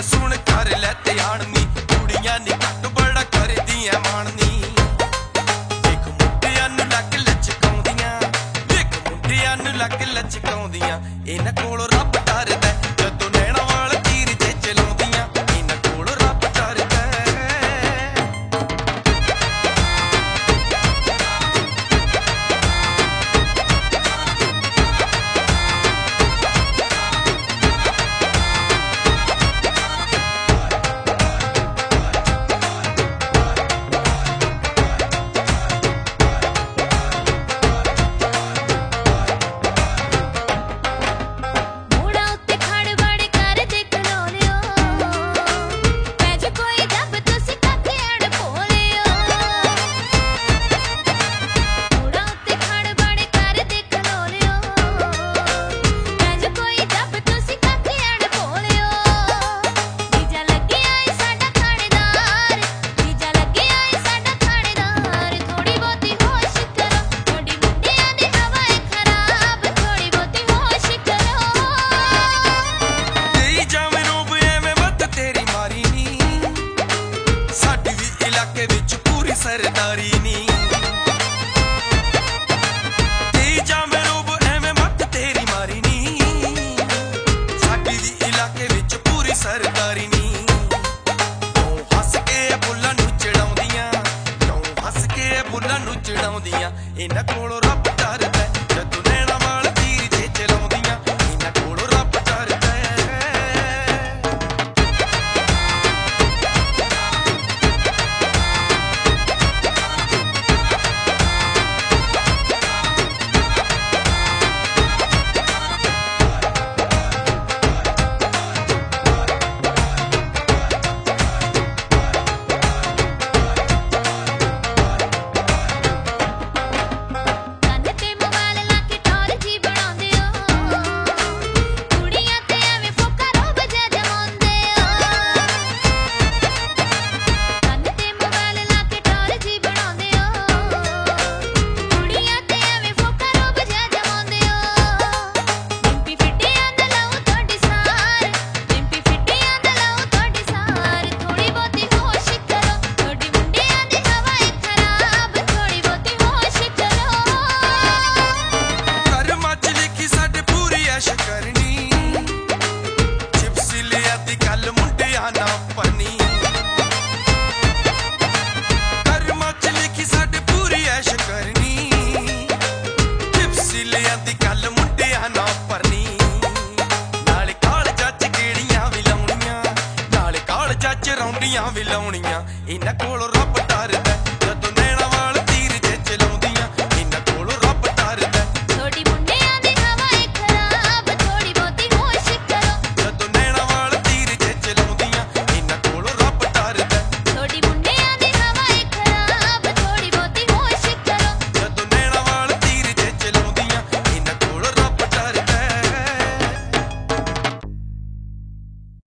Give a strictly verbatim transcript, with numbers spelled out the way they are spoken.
गल सुन कर लै ध्यानी कुड़ियां नी घट बड़ा करदियां माननी देख मुंडियां नूं लग लचकाउंदियां देख मुंडियां नूं लग लचकाउंदियां इन्हां कोलों रब डरदा जदों नैणां वाल तीर ते चलाउंदियां इन्हां कोलों रब डरदा। सरदारी नी जावे रूप एवें मत तेरी मारी नी साडी दी इलाके विच पूरी सरदारी नी क्यों हस के बुल्लां नूं चढ़ाउंदियां क्यों हस के बुल्लां नूं चढ़ाउंदियां इन्हां कोलों रब डरदा जदों नैणां वाल तीर जे चलाउंदियां इन्हां कोलों रब डरदा। रौंडियां भी लाउणियां इन्हां कोलों रब